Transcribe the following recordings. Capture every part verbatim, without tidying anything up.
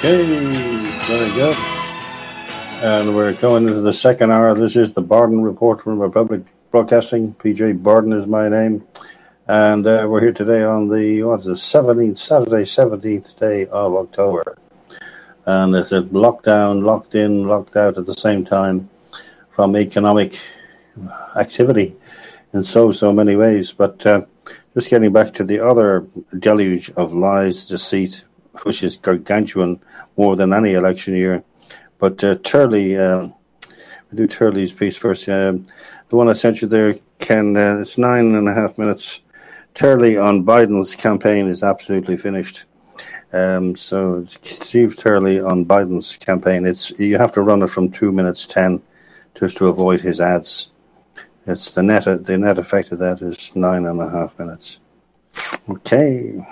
Okay, very good. And we're going into the second hour. This is the Bardon Report from Republic Broadcasting. P J Bardon is my name. And uh, we're here today on the, what is it, seventeenth, Saturday, seventeenth day of October. And it's a lockdown, locked in, locked out at the same time from economic activity in so, so many ways. But uh, just getting back to the other deluge of lies, deceit, which is gargantuan more than any election year. But uh, Turley, um, we'll do Turley's piece first. Um, the one I sent you there, Ken, uh, it's nine and a half minutes. Turley on Biden's campaign is absolutely finished. Um, so Steve Turley on Biden's campaign, it's you have to run it from two minutes ten just to avoid his ads. It's the net. The net effect of that is nine and a half minutes. Okay.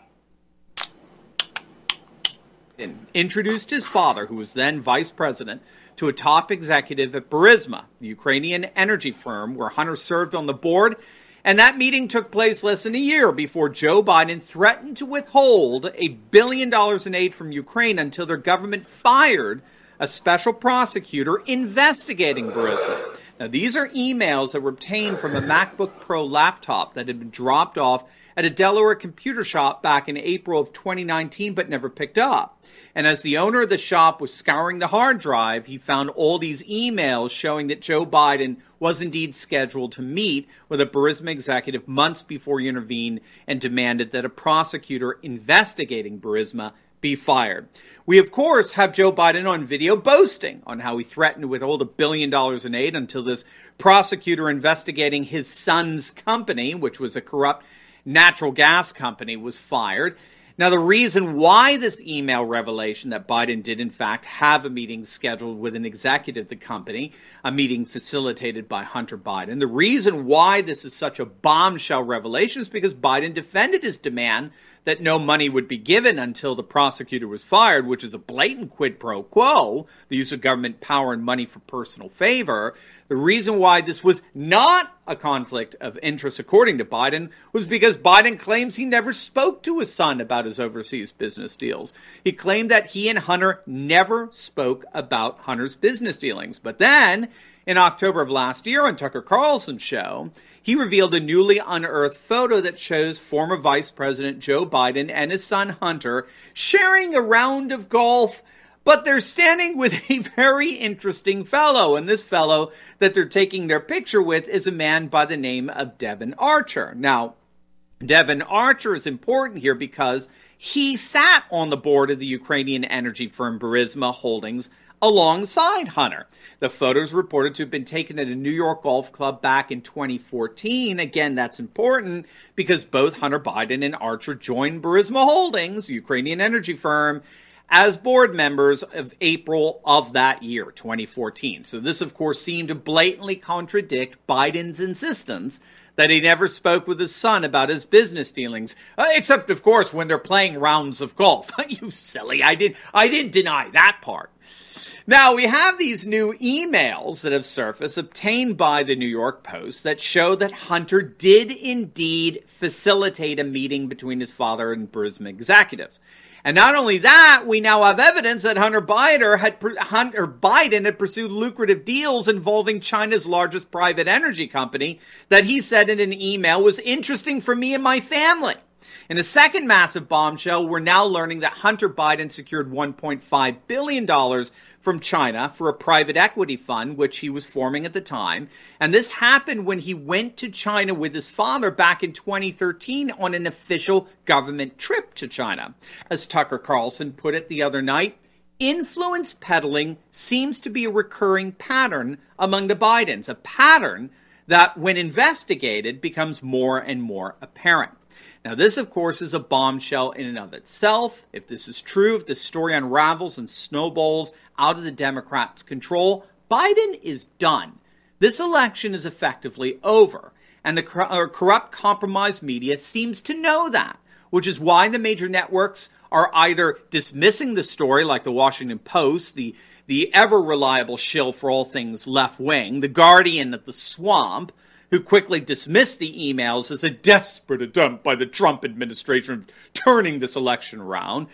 Introduced his father, who was then vice president, to a top executive at Burisma, the Ukrainian energy firm where Hunter served on the board. And that meeting took place less than a year before Joe Biden threatened to withhold a billion dollars in aid from Ukraine until their government fired a special prosecutor investigating Burisma. Now, these are emails that were obtained from a MacBook Pro laptop that had been dropped off at a Delaware computer shop back in April of twenty nineteen, but never picked up. And as the owner of the shop was scouring the hard drive, he found all these emails showing that Joe Biden was indeed scheduled to meet with a Burisma executive months before he intervened and demanded that a prosecutor investigating Burisma be fired. We, of course, have Joe Biden on video boasting on how he threatened to withhold a billion dollars in aid until this prosecutor investigating his son's company, which was a corrupt natural gas company, was fired. Now, the reason why this email revelation that Biden did, in fact, have a meeting scheduled with an executive of the company, a meeting facilitated by Hunter Biden, the reason why this is such a bombshell revelation is because Biden defended his demand that no money would be given until the prosecutor was fired, which is a blatant quid pro quo, the use of government power and money for personal favor. The reason why this was not a conflict of interest, according to Biden, was because Biden claims he never spoke to his son about his overseas business deals. He claimed that he and Hunter never spoke about Hunter's business dealings. But then, in October of last year on Tucker Carlson's show, he revealed a newly unearthed photo that shows former Vice President Joe Biden and his son Hunter sharing a round of golf, but they're standing with a very interesting fellow. And this fellow that they're taking their picture with is a man by the name of Devon Archer. Now, Devon Archer is important here because he sat on the board of the Ukrainian energy firm Burisma Holdings alongside Hunter. The photos reported to have been taken at a New York golf club back in twenty fourteen. Again, that's important because both Hunter Biden and Archer joined Burisma Holdings, the Ukrainian energy firm, as board members of April of that year, twenty fourteen. So this, of course, seemed to blatantly contradict Biden's insistence that he never spoke with his son about his business dealings, uh, except, of course, when they're playing rounds of golf. You silly, I didn't, I didn't deny that part. Now, we have these new emails that have surfaced obtained by the New York Post that show that Hunter did indeed facilitate a meeting between his father and Burisma executives. And not only that, we now have evidence that Hunter Biden had, Hunter Biden had pursued lucrative deals involving China's largest private energy company that he said in an email was interesting for me and my family. In a second massive bombshell, we're now learning that Hunter Biden secured one point five billion dollars from China for a private equity fund, which he was forming at the time. And this happened when he went to China with his father back in twenty thirteen on an official government trip to China. As Tucker Carlson put it the other night, influence peddling seems to be a recurring pattern among the Bidens, a pattern that, when investigated, becomes more and more apparent. Now, this, of course, is a bombshell in and of itself. If this is true, if this story unravels and snowballs out of the Democrats' control, Biden is done. This election is effectively over. And the cor- corrupt, compromised media seems to know that, which is why the major networks are either dismissing the story, like the Washington Post, the, the ever-reliable shill for all things left-wing, the Guardian of the swamp, who quickly dismissed the emails as a desperate attempt by the Trump administration of turning this election around.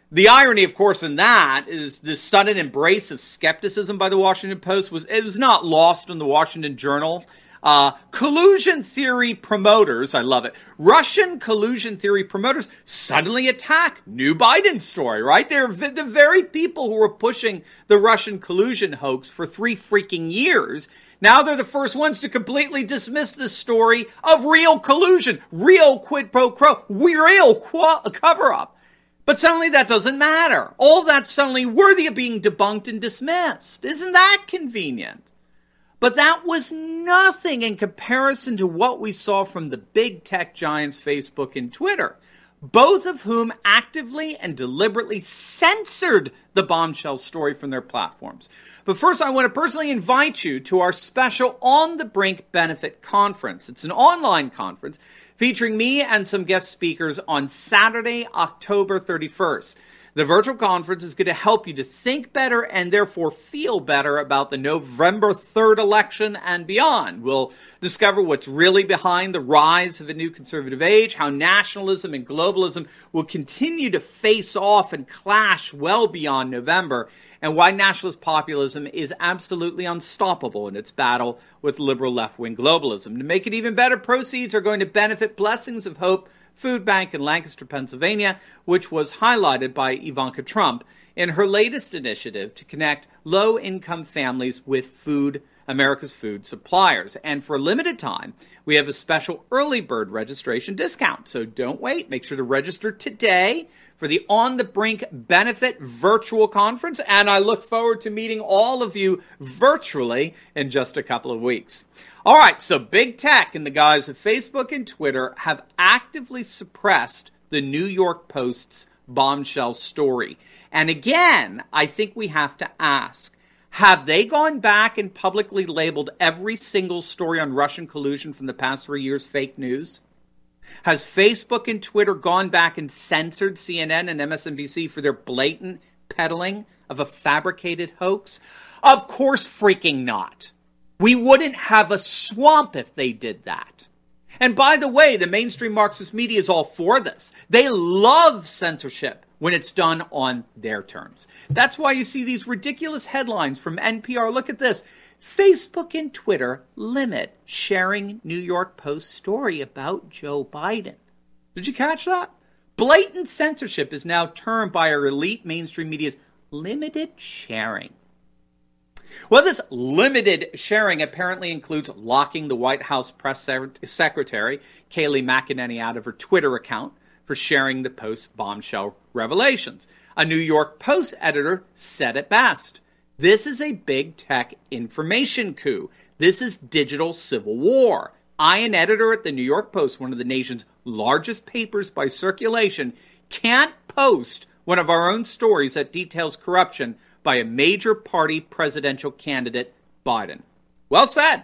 The irony, of course, in that is this sudden embrace of skepticism by the Washington Post was it was not lost on the Washington Journal. Uh, collusion theory promoters, I love it, Russian collusion theory promoters suddenly attack new Biden story, right? They're the, the very people who were pushing the Russian collusion hoax for three freaking years. Now they're the first ones to completely dismiss this story of real collusion, real quid pro quo, real qu- cover-up. But suddenly that doesn't matter. All that's suddenly worthy of being debunked and dismissed. Isn't that convenient? But that was nothing in comparison to what we saw from the big tech giants Facebook and Twitter, both of whom actively and deliberately censored the bombshell story from their platforms. But first, I want to personally invite you to our special On the Brink Benefit Conference. It's an online conference featuring me and some guest speakers on Saturday, October thirty-first. The virtual conference is going to help you to think better and therefore feel better about the November third election and beyond. We'll discover what's really behind the rise of a new conservative age, how nationalism and globalism will continue to face off and clash well beyond November, and why nationalist populism is absolutely unstoppable in its battle with liberal left-wing globalism. To make it even better, proceeds are going to benefit Blessings of Hope Food Bank in Lancaster, Pennsylvania, which was highlighted by Ivanka Trump in her latest initiative to connect low-income families with food, America's food suppliers. And for a limited time, we have a special early bird registration discount. So don't wait. Make sure to register today for the On the Brink Benefit Virtual Conference. And I look forward to meeting all of you virtually in just a couple of weeks. All right, so big tech in the guise of Facebook and Twitter have actively suppressed the New York Post's bombshell story. And again, I think we have to ask, have they gone back and publicly labeled every single story on Russian collusion from the past three years fake news? Has Facebook and Twitter gone back and censored C N N and M S N B C for their blatant peddling of a fabricated hoax? Of course freaking not. We wouldn't have a swamp if they did that. And by the way, the mainstream Marxist media is all for this. They love censorship when it's done on their terms. That's why you see these ridiculous headlines from N P R. Look at this. Facebook and Twitter limit sharing New York Post story about Joe Biden. Did you catch that? Blatant censorship is now termed by our elite mainstream media as limited sharing. Well, this limited sharing apparently includes locking the White House press secretary, Kayleigh McEnany, out of her Twitter account for sharing the Post's bombshell revelations. A New York Post editor said it best. This is a big tech information coup. This is digital civil war. I, an editor at the New York Post, one of the nation's largest papers by circulation, can't post one of our own stories that details corruption by a major party presidential candidate, Biden. Well said.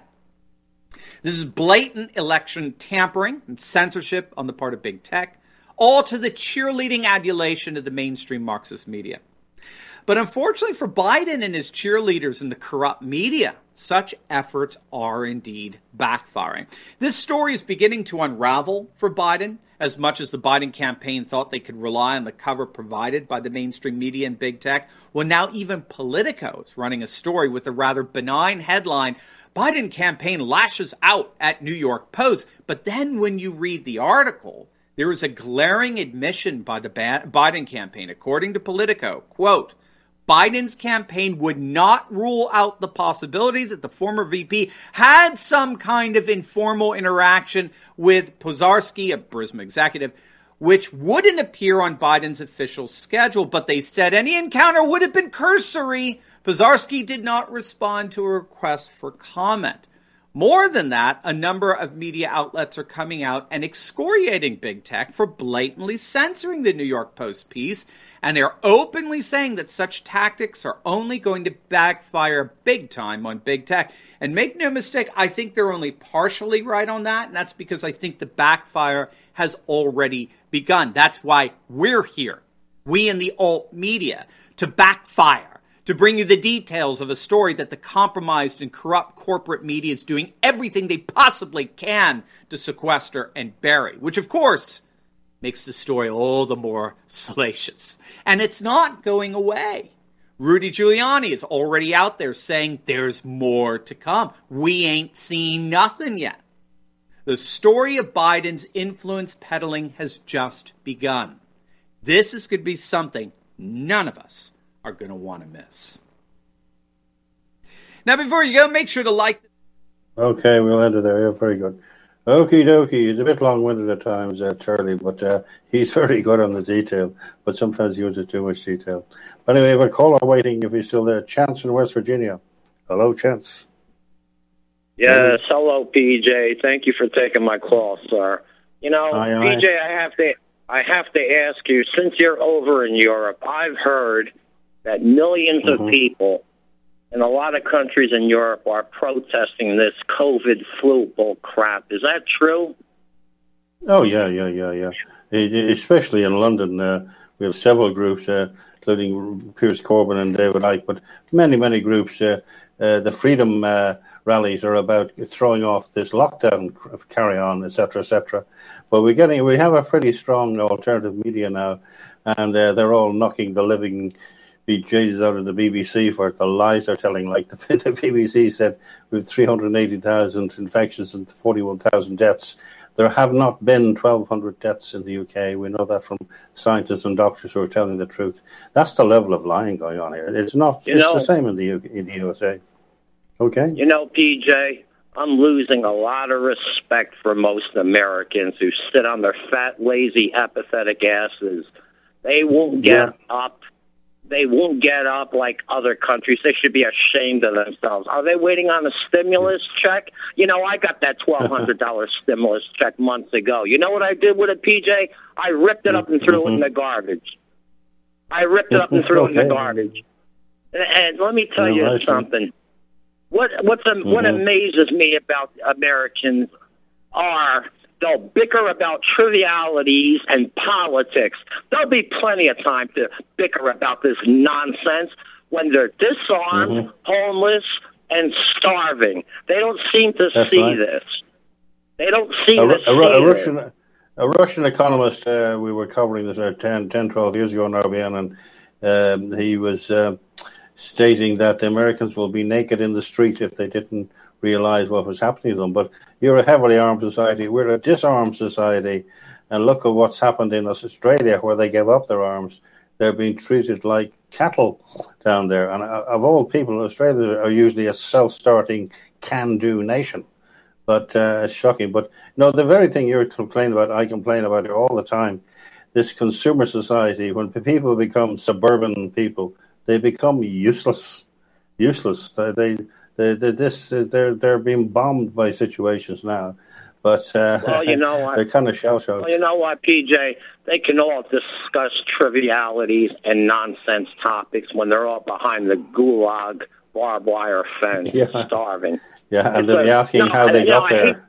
This is blatant election tampering and censorship on the part of big tech, all to the cheerleading adulation of the mainstream Marxist media. But unfortunately for Biden and his cheerleaders in the corrupt media, such efforts are indeed backfiring. This story is beginning to unravel for Biden, as much as the Biden campaign thought they could rely on the cover provided by the mainstream media and big tech. Well, now even Politico is running a story with a rather benign headline, Biden campaign lashes out at New York Post. But then when you read the article, there is a glaring admission by the Biden campaign, according to Politico, quote, Biden's campaign would not rule out the possibility that the former V P had some kind of informal interaction with Pozarski, a Burisma executive, which wouldn't appear on Biden's official schedule, but they said any encounter would have been cursory. Pozarski did not respond to a request for comment. More than that, a number of media outlets are coming out and excoriating big tech for blatantly censoring the New York Post piece, and they're openly saying that such tactics are only going to backfire big time on big tech. And make no mistake, I think they're only partially right on that, and that's because I think the backfire has already begun. That's why we're here, we in the alt media, to backfire, to bring you the details of a story that the compromised and corrupt corporate media is doing everything they possibly can to sequester and bury, which of course makes the story all the more salacious. And it's not going away. Rudy Giuliani is already out there saying there's more to come. We ain't seen nothing yet. The story of Biden's influence peddling has just begun. This is going to be something none of us are going to want to miss. Now, before you go, make sure to like. Okay, we'll end it there. Yeah, very good. Okie dokie. He's a bit long-winded at times, uh, Charlie, but uh, he's very good on the detail. But sometimes he uses too much detail. But anyway, we have a caller waiting if he's still there. Chance in West Virginia. Hello, Chance. Yes, hello, P J. Thank you for taking my call, sir. You know, aye, P J, aye. I have to, I have to ask you. Since you're over in Europe, I've heard that millions mm-hmm. of people in a lot of countries in Europe are protesting this COVID flu bull crap. Is that true? Oh yeah, yeah, yeah, yeah. Especially in London, uh, we have several groups, uh, including Piers Corbyn and David Icke, but many, many groups. Uh, uh, the Freedom uh, rallies are about throwing off this lockdown carry on, et cetera, et cetera. But we're getting, we have a pretty strong alternative media now, and uh, they're all knocking the living bejesus out of the B B C for the lies they're telling. Like the, the B B C said, with three hundred eighty thousand infections and forty-one thousand deaths. There have not been twelve hundred deaths in the U K. We know that from scientists and doctors who are telling the truth. That's the level of lying going on here. It's not. You it's know, the same in the U K, in the U S A. Okay. You know, P J, I'm losing a lot of respect for most Americans who sit on their fat, lazy, apathetic asses. They won't get yeah. up. They won't get up like other countries. They should be ashamed of themselves. Are they waiting on a stimulus check? You know, I got that twelve hundred dollars stimulus check months ago. You know what I did with it, P J? I ripped it up and threw mm-hmm. it in the garbage. I ripped it up and threw okay. it in the garbage. And, and let me tell no, you something. What what's mm-hmm. what amazes me about Americans are they'll bicker about trivialities and politics. There'll be plenty of time to bicker about this nonsense when they're disarmed, mm-hmm. homeless, and starving. They don't seem to That's see right. this. They don't seem a, to a, see a, a this. Russian, a Russian economist, uh, we were covering this uh, ten, ten, twelve years ago on R B N, and um, he was uh, stating that the Americans will be naked in the street if they didn't realize what was happening to them. But you're a heavily armed society. We're a disarmed society. And look at what's happened in Australia, where they gave up their arms. They're being treated like cattle down there. And of all people, Australia are usually a self-starting, can-do nation. But uh, it's shocking. But no, the very thing you're complaining about, I complain about it all the time. This consumer society, when people become suburban people, they become useless. Useless. They... they They, they, this, they're they're being bombed by situations now, but uh, well, you know what? they're kind of shell-shocked. Well, you know what, P J? They can all discuss trivialities and nonsense topics when they're all behind the gulag barbed wire fence, yeah. starving. Yeah, and they'll be asking no, how they got know, there. I hate,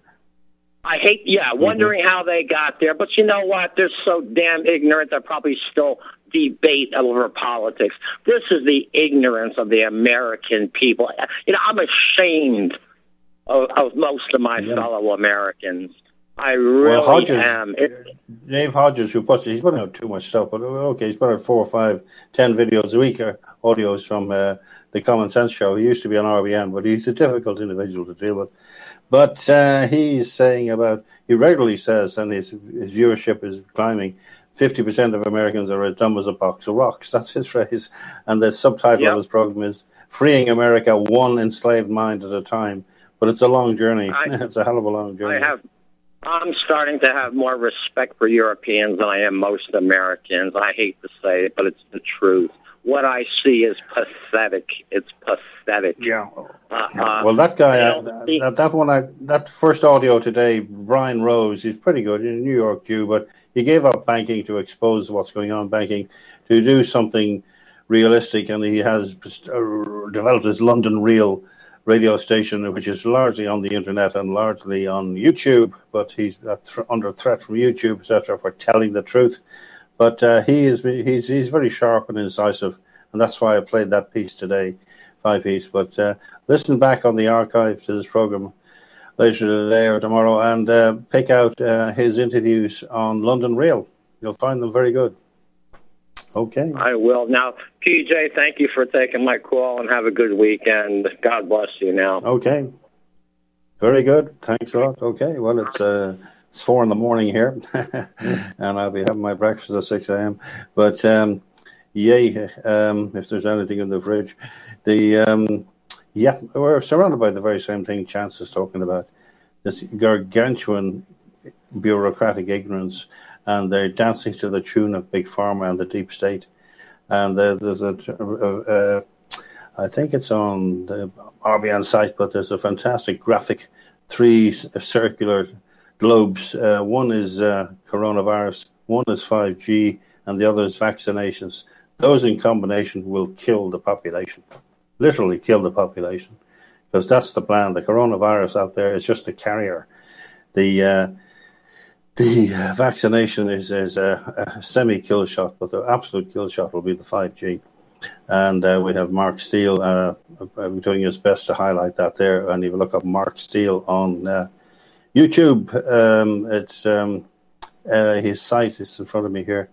I hate, yeah, wondering mm-hmm. how they got there. But you know what? They're so damn ignorant. They're probably still debate over politics. This is the ignorance of the American people. You know, I'm ashamed of, of most of my yeah. fellow Americans. I really well, Hodges, am. It, Dave Hodges, who puts he's putting out too much stuff, but okay, he's putting out four or five, ten videos a week, or audios from uh, the Common Sense Show. He used to be on R B N, but he's a difficult individual to deal with. But uh, he's saying about, he regularly says, and his, his viewership is climbing, fifty percent of Americans are as dumb as a box of rocks. That's his phrase. And the subtitle yep. of his program is Freeing America One Enslaved Mind at a Time. But it's a long journey. I, it's a hell of a long journey. I have, I'm starting to have more respect for Europeans than I am most Americans. I hate to say it, but it's the truth. What I see is pathetic. It's pathetic. Yeah. Uh, uh, well, that guy, uh, that, that one, I, that first audio today, Brian Rose, he's pretty good. He's a New York Jew, but he gave up banking to expose what's going on in banking, to do something realistic, and he has uh, developed his London Real radio station, which is largely on the internet and largely on YouTube, but he's uh, th- under threat from YouTube, et cetera, for telling the truth. But uh, he is he's he's very sharp and incisive, and that's why I played that piece today, five piece. But uh, listen back on the archive to this program later today or tomorrow, and uh, pick out uh, his interviews on London Real. You'll find them very good. Okay. I will. Now, P J, thank you for taking my call, and have a good weekend. God bless you now. Okay. Very good. Thanks a lot. Okay. Well, it's uh, it's four in the morning here, and I'll be having my breakfast at six a.m. But, um, yay, um, if there's anything in the fridge. The um, Yeah, we're surrounded by the very same thing Chance is talking about, this gargantuan bureaucratic ignorance, and they're dancing to the tune of Big Pharma and the deep state. And uh, there's a, uh, uh, I think it's on the R B N site, but there's a fantastic graphic, three circular globes. Uh, one is uh, coronavirus, one is five G, and the other is vaccinations. Those in combination will kill the population, literally kill the population, because that's the plan. The coronavirus out there is just a carrier. The uh, The uh, vaccination is, is a, a semi-kill shot, but the absolute kill shot will be the five G. And uh, we have Mark Steele uh, doing his best to highlight that there. And if you look up Mark Steele on uh, YouTube, um, it's um, uh, his site is in front of me here,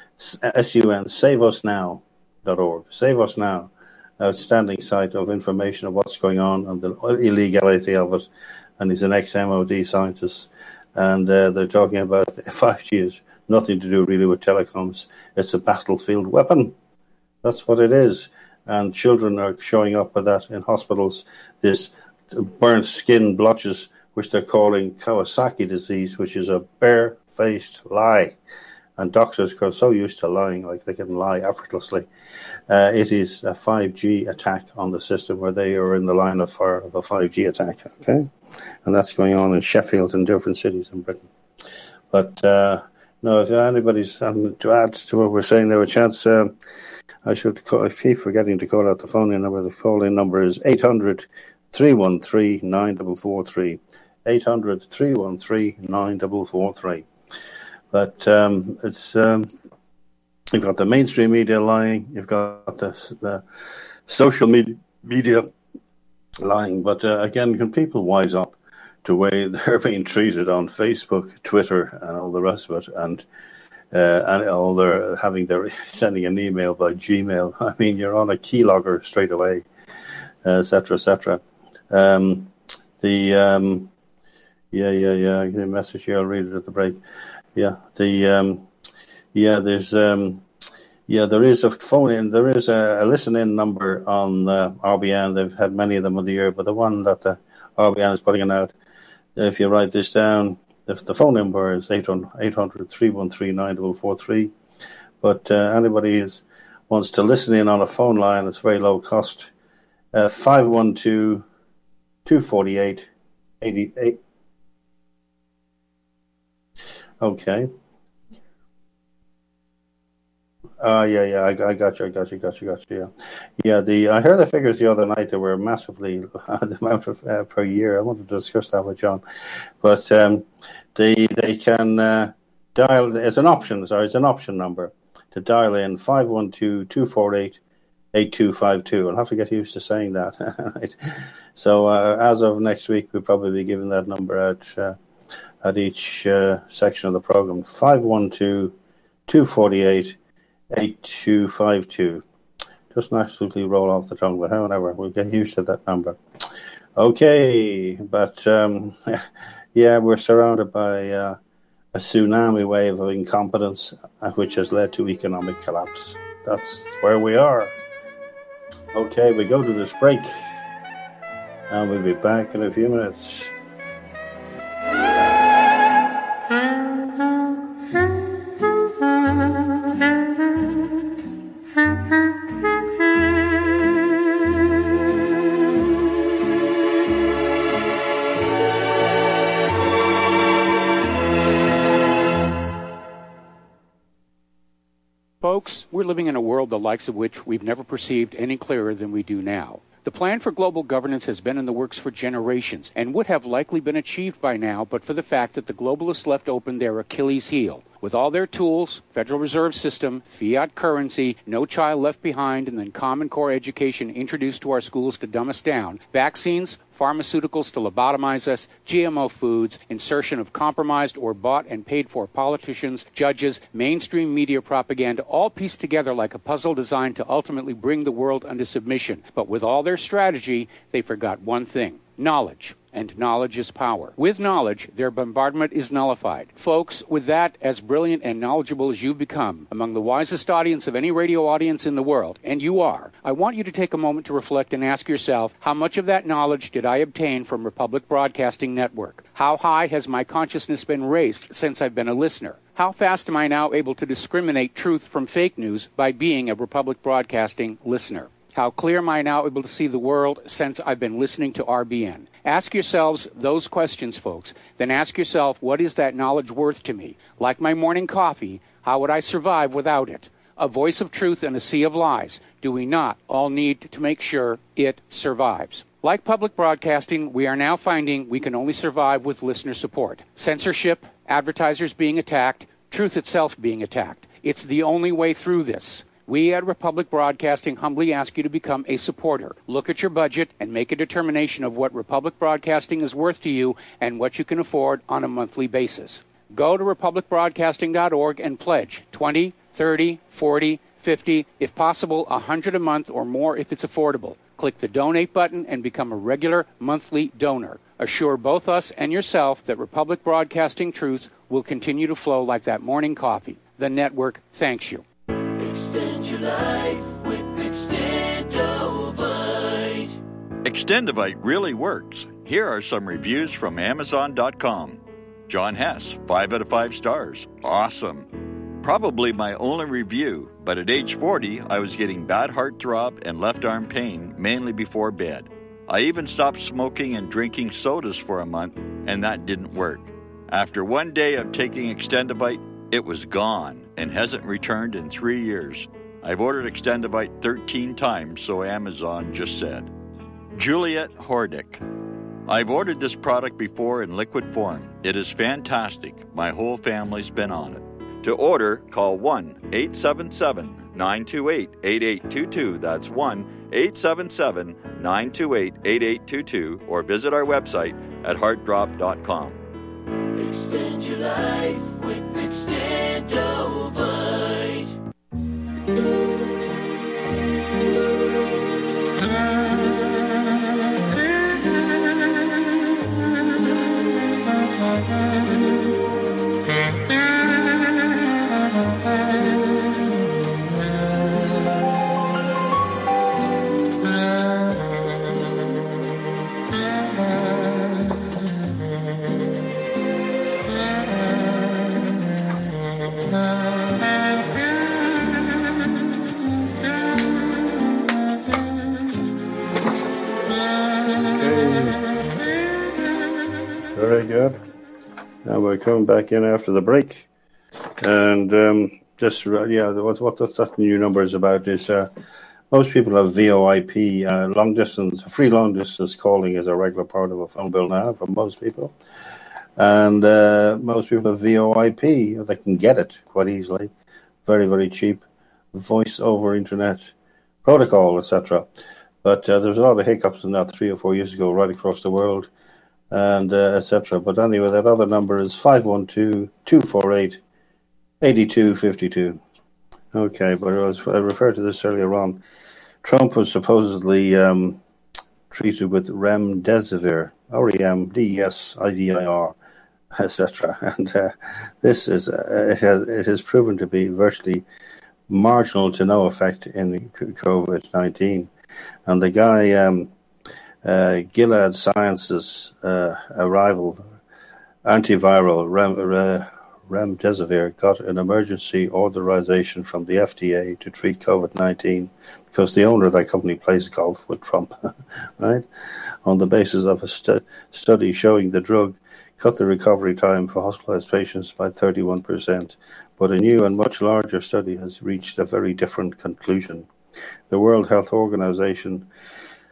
S U N, save us now dot org. Save Us Now, outstanding site of information of what's going on and the illegality of it. And he's an ex-M O D scientist. And uh, they're talking about five G is nothing to do really with telecoms. It's a battlefield weapon. That's what it is. And children are showing up with that in hospitals. This burnt skin blotches, which they're calling Kawasaki disease, which is a bare-faced lie. And doctors are so used to lying, like they can lie effortlessly. Uh, it is a five G attack on the system, where they are in the line of fire of a five G attack. Okay, and that's going on in Sheffield and different cities in Britain. But uh, no, if anybody's something to add to what we're saying there, a chance, uh, I should call, I keep forgetting to call out the phone in number. The call-in number is eight hundred, three one three, nine four four three. eight hundred, three one three, nine four four three. But um, it's um, you've got the mainstream media lying, you've got the, the social media, media lying. But uh, again, can people wise up to the way they're being treated on Facebook, Twitter, and all the rest of it, and uh, and all their having their sending an email by Gmail? I mean, you're on a keylogger straight away, et cetera, et cetera. Um, the um, yeah, yeah, yeah. I get a message here. I'll read it at the break. Yeah, the um, yeah, there's um, yeah, there is a phone in, there is a, a listen in number on uh, R B N. They've had many of them of the year, but the one that the R B N is putting it out, if you write this down, if the phone number is eight hundred, three one three, nine four four three. But uh, anybody who wants to listen in on a phone line, it's very low cost. Uh, five one two, two four eight, eight eight. Okay. Uh, yeah, yeah, I, I got you, I got you, got you, got you, yeah. Yeah, the I heard the figures the other night that were massively, the amount of, uh, per year. I wanted to discuss that with John. But um, they they can uh, dial, it's an option, sorry, it's an option number to dial in five one two, two four eight, eight two five two. I'll have to get used to saying that. Right. So uh, as of next week, we'll probably be giving that number out uh, at each uh, section of the program. five one two, two four eight, eight two five two. Doesn't absolutely roll off the tongue, but however, we'll get used to that number. Okay, but um, yeah, we're surrounded by uh, a tsunami wave of incompetence, uh, which has led to economic collapse. That's where we are. Okay, we go to this break, and we'll be back in a few minutes. Folks, we're living in a world the likes of which we've never perceived any clearer than we do now. The plan for global governance has been in the works for generations and would have likely been achieved by now but for the fact that the globalists left open their Achilles heel With all their tools, Federal Reserve System, fiat currency, no child left behind, and then Common Core education introduced to our schools to dumb us down, vaccines, pharmaceuticals to lobotomize us, G M O foods, insertion of compromised or bought and paid for politicians, judges, mainstream media propaganda, all pieced together like a puzzle designed to ultimately bring the world under submission. But with all their strategy, they forgot one thing: knowledge. And knowledge is power. With knowledge, their bombardment is nullified. Folks, with that, as brilliant and knowledgeable as you've become, among the wisest audience of any radio audience in the world, and you are, I want you to take a moment to reflect and ask yourself, how much of that knowledge did I obtain from Republic Broadcasting Network? How high has my consciousness been raised since I've been a listener? How fast am I now able to discriminate truth from fake news by being a Republic Broadcasting listener? How clear am I now able to see the world since I've been listening to R B N? Ask yourselves those questions, folks. Then ask yourself, what is that knowledge worth to me? Like my morning coffee, how would I survive without it? A voice of truth in a sea of lies. Do we not all need to make sure it survives? Like public broadcasting, we are now finding we can only survive with listener support. Censorship, advertisers being attacked, truth itself being attacked. It's the only way through this. We at Republic Broadcasting humbly ask you to become a supporter. Look at your budget and make a determination of what Republic Broadcasting is worth to you and what you can afford on a monthly basis. Go to republic broadcasting dot org and pledge twenty, thirty, forty, fifty, if possible one hundred a month or more if it's affordable. Click the donate button and become a regular monthly donor. Assure both us and yourself that Republic Broadcasting truth will continue to flow like that morning coffee. The network thanks you. Extend your life with Extendovite. Extendovite really works. Here are some reviews from Amazon dot com. John Hess, five out of five stars. Awesome. Probably my only review, but at age forty, I was getting bad heart throb and left arm pain, mainly before bed. I even stopped smoking and drinking sodas for a month, and that didn't work. After one day of taking Extendovite, it was gone and hasn't returned in three years. I've ordered Extendovite thirteen times, so Amazon just said. Juliet Hordick. I've ordered this product before in liquid form. It is fantastic. My whole family's been on it. To order, call one eight seven seven, nine two eight, eight eight two two. That's one eight seven seven, nine two eight, eight eight two two, or visit our website at heart drop dot com. Extend your life with Extendovite. Very good. Now we're coming back in after the break. And um, just, yeah, what, what that new number is about is uh, most people have V O I P, uh, long distance, free long distance calling is a regular part of a phone bill now for most people. And uh, most people have V O I P. They can get it quite easily. Very, very cheap. Voice over internet protocol, et cetera. But uh, there's a lot of hiccups in that three or four years ago right across the world, and uh, et cetera. But anyway, that other number is five one two, two four eight, eight two five two. Okay, but I, was, I referred to this earlier on. Trump was supposedly um, treated with remdesivir, R E M D E S I V I R, et cetera. And uh, this is uh, it, has, it has proven to be virtually marginal to no effect in COVID nineteen. And the guy, um, uh, Gilead Sciences uh, arrival, antiviral rem, uh, remdesivir, got an emergency authorization from the F D A to treat COVID nineteen because the owner of that company plays golf with Trump, right? On the basis of a stu- study showing the drug cut the recovery time for hospitalized patients by thirty-one percent. But a new and much larger study has reached a very different conclusion. The World Health Organization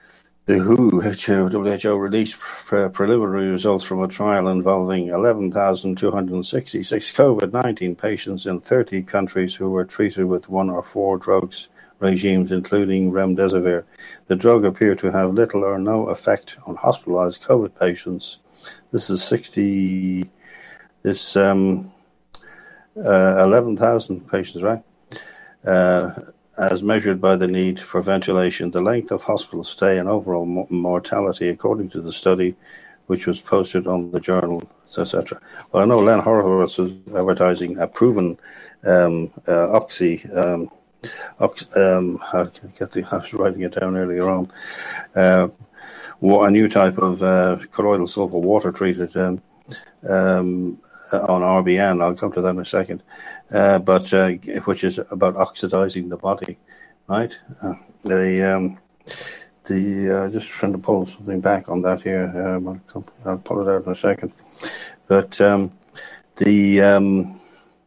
The W H O, W H O released pre- preliminary results from a trial involving eleven thousand two hundred sixty-six COVID nineteen patients in thirty countries who were treated with one or four drugs regimes, including remdesivir. The drug appeared to have little or no effect on hospitalized COVID patients. This is sixty, this um, uh, eleven thousand patients, right? Uh, as measured by the need for ventilation, the length of hospital stay and overall mo- mortality, according to the study, which was posted on the journal, et cetera. Well, I know Len Horowitz was advertising a proven um, uh, oxy, um, ox, um, I, get the, I was writing it down earlier on, uh, a new type of uh, colloidal sulfur water treated um, um, on R B N. I'll come to that in a second. Uh, but uh, which is about oxidizing the body, right? Uh, the um, the uh, just trying to pull something back on that here. Um, I'll, come, I'll pull it out in a second. But um, the um,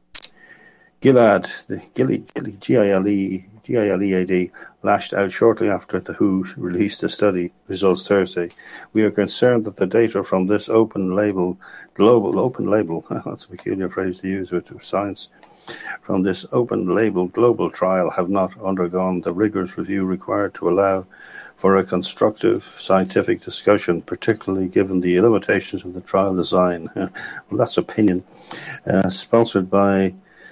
Gilead, the Gilead, G I L E G I L E A D, lashed out shortly after the W H O released the study results Thursday. We are concerned that the data from this open label, global open label, that's a peculiar phrase to use with science, from this open label global trial have not undergone the rigorous review required to allow for a constructive scientific discussion, particularly given the limitations of the trial design. Well, that's opinion. Uh, sponsored by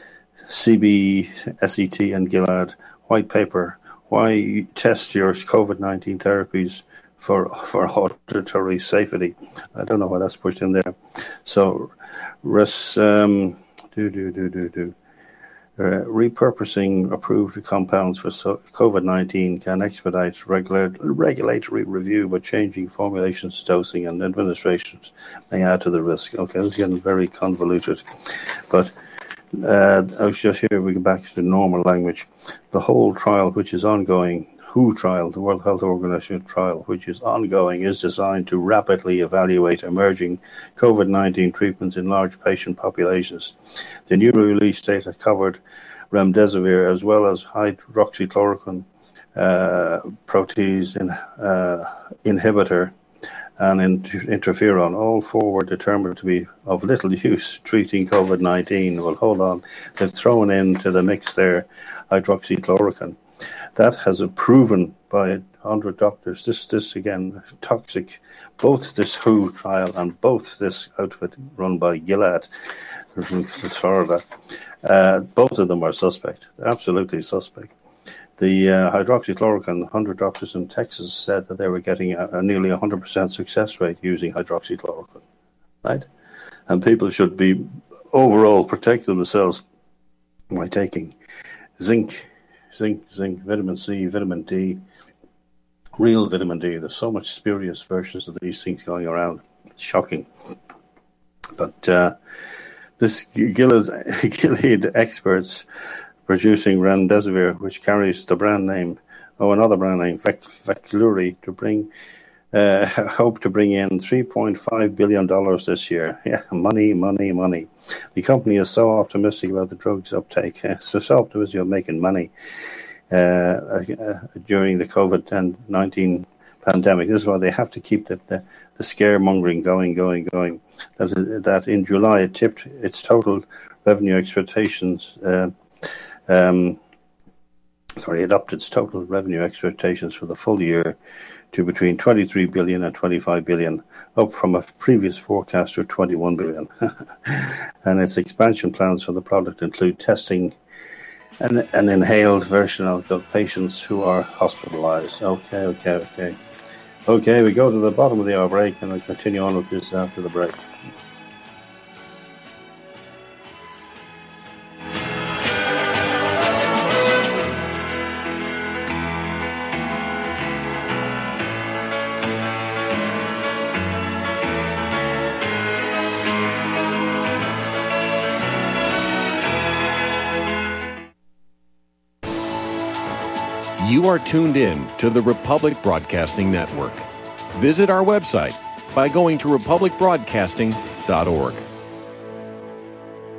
C B S E T and Gilead. White paper, why you test your COVID nineteen therapies for for auditory safety. I don't know why that's pushed in there. So, res, um, do, do, do, do, do. Uh, repurposing approved compounds for so- COVID nineteen can expedite regular, regulatory review, but changing formulations, dosing, and administrations may add to the risk. Okay, this is getting very convoluted. But uh, I was just here, we go back to normal language. The whole trial, which is ongoing, W H O trial, the World Health Organization trial, which is ongoing, is designed to rapidly evaluate emerging COVID nineteen treatments in large patient populations. The newly released data covered remdesivir as well as hydroxychloroquine uh, protease in, uh, inhibitor and interferon. All four were determined to be of little use treating COVID nineteen. Well, hold on. They've thrown into the mix there hydroxychloroquine. That has a proven by one hundred doctors. This, this again, toxic. Both this W H O trial and both this outfit run by Gilead from Florida, uh, both of them are suspect, absolutely suspect. The uh, hydroxychloroquine, one hundred doctors in Texas said that they were getting a, a nearly one hundred percent success rate using hydroxychloroquine, right? And people should be overall protecting themselves by taking zinc, zinc, zinc, vitamin C, vitamin D, real vitamin D. There's so much spurious versions of these things going around. It's shocking. But uh, this Gilead, Gilead experts producing remdesivir, which carries the brand name, oh, another brand name, Veklury, to bring, uh, hope to bring in three point five billion dollars this year. Yeah, money, money, money. The company is so optimistic about the drug's uptake, so, so optimistic about making money uh, uh, during the COVID nineteen pandemic. This is why they have to keep the, the, the scaremongering going, going, going. That, that in July it tipped its total revenue expectations uh, Um, sorry, it upped its total revenue expectations for the full year to between twenty-three billion dollars and twenty-five billion dollars, up from a previous forecast of twenty-one billion dollars. And its expansion plans for the product include testing an, an inhaled version of the patients who are hospitalized. Okay, okay, okay. Okay, we go to the bottom of the hour break, and I'll continue on with this after the break. You are tuned in to the Republic Broadcasting Network. Visit our website by going to republic broadcasting dot org.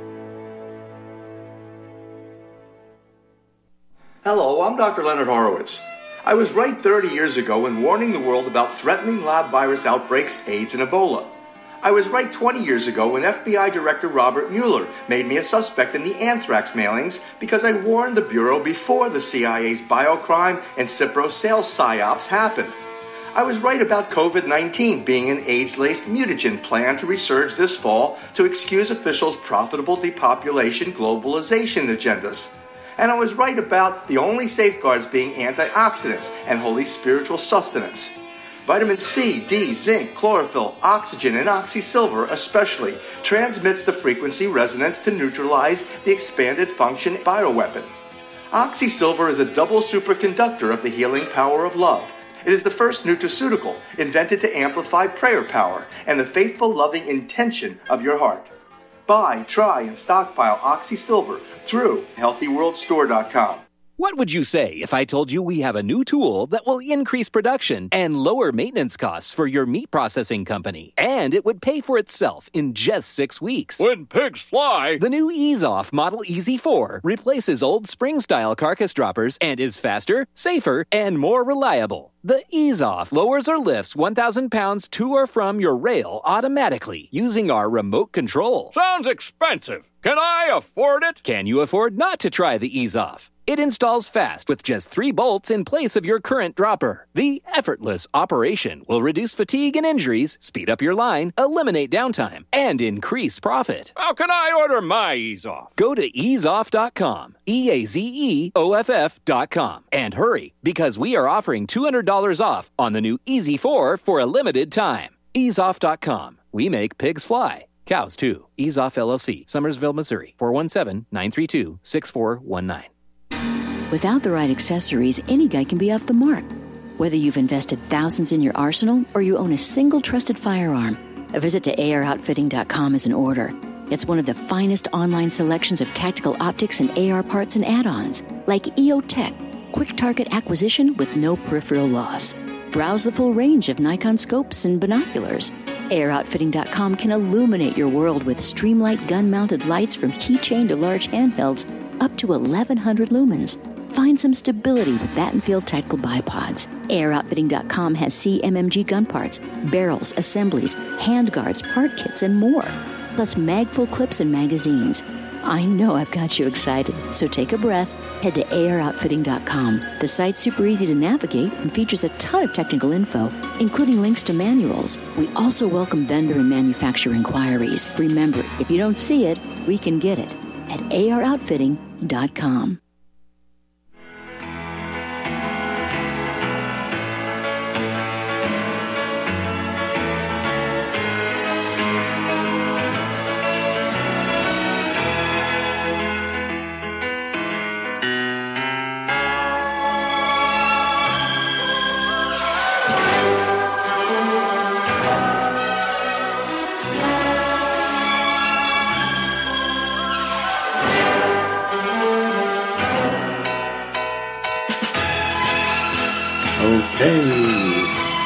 Hello, I'm Doctor Leonard Horowitz. I was right thirty years ago in warning the world about threatening lab virus outbreaks, AIDS, and Ebola. I was right twenty years ago when F B I Director Robert Mueller made me a suspect in the anthrax mailings because I warned the Bureau before the C I A's biocrime and Cipro sales psyops happened. I was right about COVID nineteen being an AIDS-laced mutagen planned to resurge this fall to excuse officials' profitable depopulation globalization agendas. And I was right about the only safeguards being antioxidants and holy spiritual sustenance. Vitamin C, D, zinc, chlorophyll, oxygen, and oxysilver especially transmits the frequency resonance to neutralize the expanded function bioweapon. Oxysilver is a double superconductor of the healing power of love. It is the first nutraceutical invented to amplify prayer power and the faithful, loving intention of your heart. Buy, try, and stockpile Oxysilver through healthy world store dot com. What would you say if I told you we have a new tool that will increase production and lower maintenance costs for your meat processing company? And it would pay for itself in just six weeks. When pigs fly! The new Ease Off Model E Z four replaces old spring-style carcass droppers and is faster, safer, and more reliable. The Ease Off lowers or lifts one thousand pounds to or from your rail automatically using our remote control. Sounds expensive. Can I afford it? Can you afford not to try the Ease Off? It installs fast with just three bolts in place of your current dropper. The effortless operation will reduce fatigue and injuries, speed up your line, eliminate downtime, and increase profit. How can I order my Ease Off? Go to ease off dot com, E A Z E O F F dot com, and hurry, because we are offering two hundred dollars off on the new E Z four for a limited time. ease off dot com. We make pigs fly. Cows, too. Ease Off L L C, Summersville, Missouri, four one seven, nine three two, six four one nine. Without the right accessories, any guy can be off the mark. Whether you've invested thousands in your arsenal or you own a single trusted firearm, a visit to A R outfitting dot com is in order. It's one of the finest online selections of tactical optics and A R parts and add-ons, like E O Tech, quick target acquisition with no peripheral loss. Browse the full range of Nikon scopes and binoculars. A R outfitting dot com can illuminate your world with Streamlight gun-mounted lights from keychain to large handhelds up to eleven hundred lumens. Find some stability with Battenfield Tactical Bipods. A R outfitting dot com has C M M G gun parts, barrels, assemblies, handguards, part kits, and more. Plus magful clips and magazines. I know I've got you excited, so take a breath. Head to A R outfitting dot com. The site's super easy to navigate and features a ton of technical info, including links to manuals. We also welcome vendor and manufacturer inquiries. Remember, if you don't see it, we can get it at A R outfitting dot com. Okay.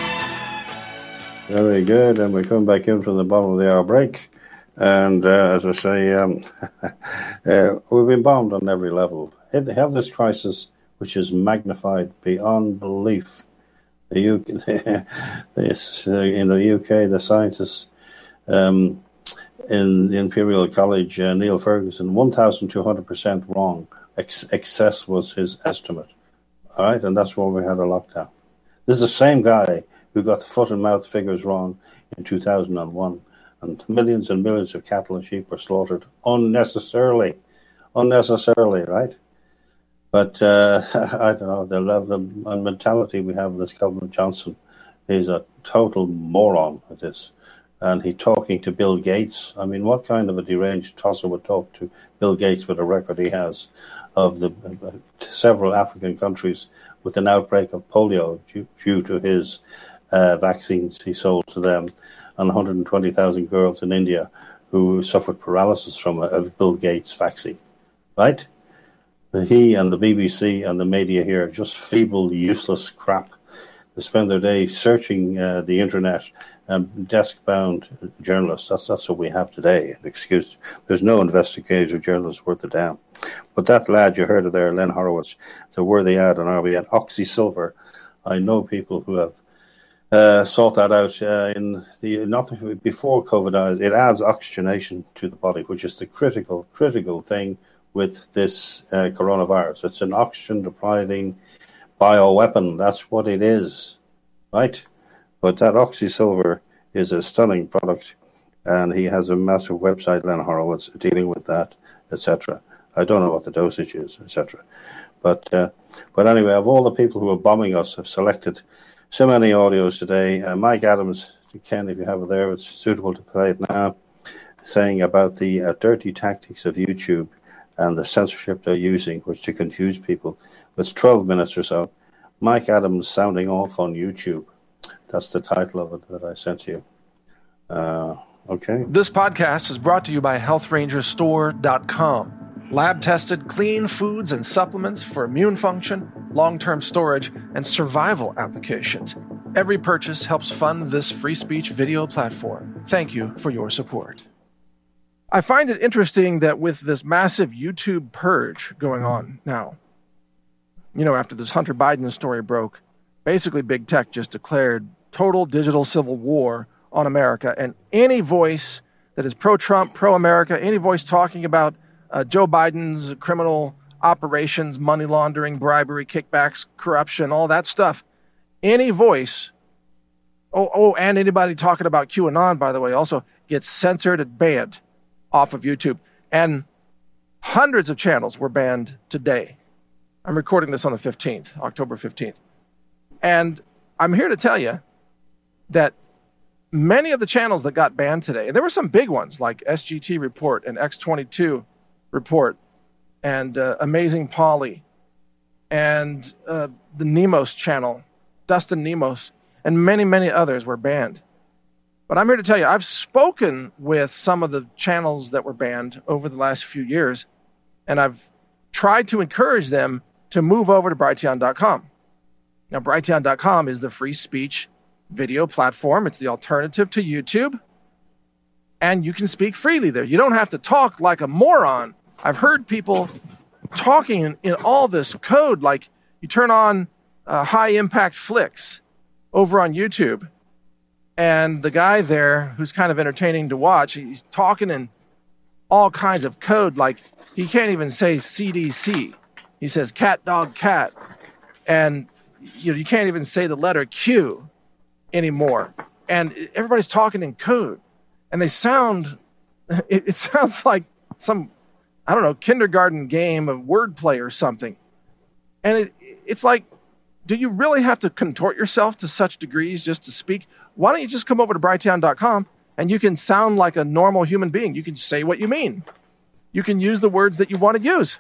Very good. And we're coming back in from the bottom of the hour break. And uh, as I say, um, uh, we've been bombed on every level. They have this crisis which is magnified beyond belief. The U K, this, uh, in the U K, the scientists um, in the Imperial College, uh, Neil Ferguson, one thousand two hundred percent wrong. Ex- excess was his estimate. All right, and that's why we had a lockdown. This is the same guy who got the foot and mouth figures wrong in two thousand one, and millions and millions of cattle and sheep were slaughtered unnecessarily, unnecessarily, right? But uh, I don't know, the level of mentality we have with this government, Johnson, is a total moron at this. And he talking to Bill Gates. I mean, what kind of a deranged tosser would talk to Bill Gates with a record he has of the uh, several African countries with an outbreak of polio due, due to his uh, vaccines he sold to them, and one hundred twenty thousand girls in India who suffered paralysis from a, a Bill Gates vaccine, right? But he and the B B C and the media here just feeble, useless crap. They spend their day searching uh, the internet, and desk-bound journalists. That's that's what we have today. An excuse. There's no investigative journalist worth a damn. But that lad you heard of there, Len Horowitz, it's a worthy ad on R B N. Oxysilver I know people who have uh, sought that out uh, in the nothing before COVID. It adds oxygenation to the body, which is the critical, critical thing with this uh, coronavirus. It's an oxygen-depriving bioweapon. That's what it is, right? But that OxySilver is a stunning product, and he has a massive website, Len Horowitz, dealing with that, et cetera. I don't know what the dosage is, et cetera. But uh, but anyway, of all the people who are bombing us, I've selected so many audios today. Uh, Mike Adams, Ken, if you have it there, it's suitable to play it now, saying about the uh, dirty tactics of YouTube and the censorship they're using, which to confuse people. It's twelve minutes or so. Mike Adams sounding off on YouTube. That's the title of it that I sent you. Uh, okay. This podcast is brought to you by health ranger store dot com. Lab-tested, clean foods and supplements for immune function, long-term storage, and survival applications. Every purchase helps fund this free speech video platform. Thank you for your support. I find it interesting that with this massive YouTube purge going on now, you know, after this Hunter Biden story broke, basically big tech just declared total digital civil war on America, and any voice that is pro-Trump, pro-America, any voice talking about uh, Joe Biden's criminal operations, money laundering, bribery, kickbacks, corruption, all that stuff, any voice, oh, oh, and anybody talking about QAnon, by the way, also gets censored and banned off of YouTube. And hundreds of channels were banned today. I'm recording this on the fifteenth, October fifteenth. And I'm here to tell you that many of the channels that got banned today, and there were some big ones like S G T Report and X twenty-two Report and uh, Amazing Polly and uh, the Nemos channel, Dustin Nemos, and many, many others were banned. But I'm here to tell you, I've spoken with some of the channels that were banned over the last few years, and I've tried to encourage them to move over to Brighteon dot com. Now, Brighteon dot com is the free speech video platform. It's the alternative to YouTube. And you can speak freely there. You don't have to talk like a moron. I've heard people talking in, in all this code, like you turn on uh, high impact flicks over on YouTube, and the guy there, who's kind of entertaining to watch, he's talking in all kinds of code, like he can't even say C D C. He says cat, dog, cat. And you know, you can't even say the letter Q anymore. And everybody's talking in code. And they sound, it, it sounds like some, I don't know, kindergarten game of wordplay or something. And it, it's like, do you really have to contort yourself to such degrees just to speak? Why don't you just come over to Brighteon dot com and you can sound like a normal human being? You can say what you mean. You can use the words that you want to use.